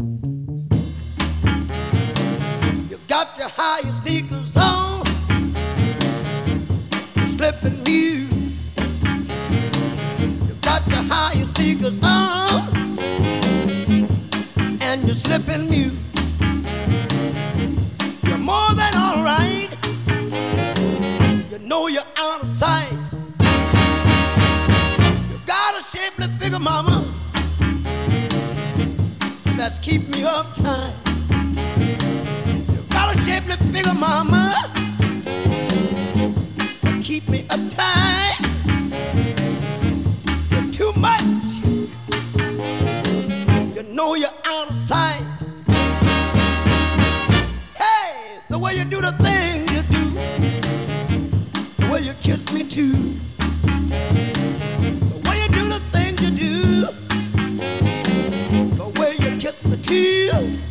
You got your high sneakers on, you're slipping new. You got your high sneakers on, and you're slipping new. You're more than all right. You know you're out of sight. You got a shapely figure, mama, that's keep me uptight. You got a shapely figure, mama, that keep me uptight. You're too much. You know you're out of sight. Hey, the way you do the thing you do, the way you kiss me too, the way you do the thing you do, the way you kiss me too.